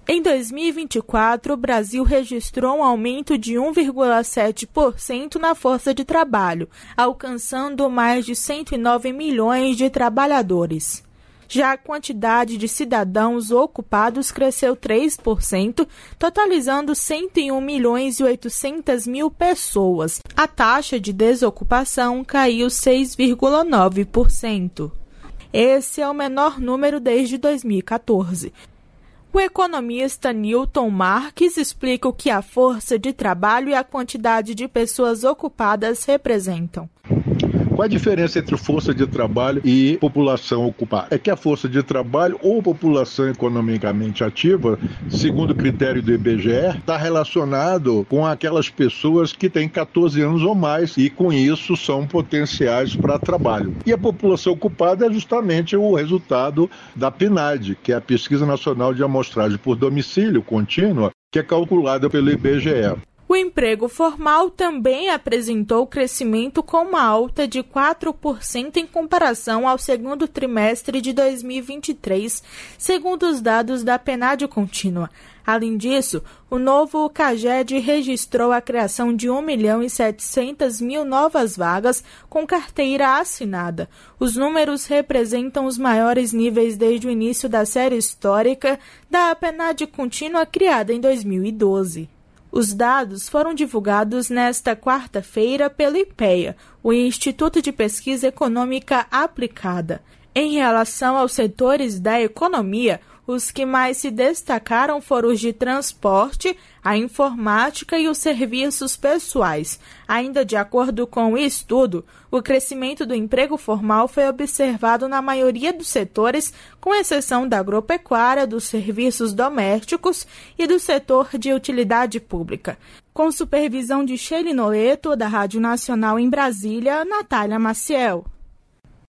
Em 2024, o Brasil registrou um aumento de 1,7% na força de trabalho, alcançando mais de 109 milhões de trabalhadores. Já a quantidade de cidadãos ocupados cresceu 3%, totalizando 101 milhões e 800 mil pessoas. A taxa de desocupação caiu 6,9%. Esse é o menor número desde 2014. O economista Newton Marques explica o que a força de trabalho e a quantidade de pessoas ocupadas representam. Qual a diferença entre força de trabalho e população ocupada? É que a força de trabalho ou população economicamente ativa, segundo o critério do IBGE, está relacionado com aquelas pessoas que têm 14 anos ou mais e com isso são potenciais para trabalho. E a população ocupada é justamente o resultado da PNAD, que é a Pesquisa Nacional de Amostragem por Domicílio Contínua, que é calculada pelo IBGE. O emprego formal também apresentou crescimento com uma alta de 4% em comparação ao segundo trimestre de 2023, segundo os dados da PNAD contínua. Além disso, o novo CAGED registrou a criação de 1.700.000 novas vagas com carteira assinada. Os números representam os maiores níveis desde o início da série histórica da PNAD contínua criada em 2012. Os dados foram divulgados nesta quarta-feira pelo IPEA, o Instituto de Pesquisa Econômica Aplicada. Em relação aos setores da economia, os que mais se destacaram foram os de transporte, a informática e os serviços pessoais. Ainda de acordo com o estudo, o crescimento do emprego formal foi observado na maioria dos setores, com exceção da agropecuária, dos serviços domésticos e do setor de utilidade pública. Com supervisão de Sheila Noleto, da Rádio Nacional em Brasília, Natália Maciel.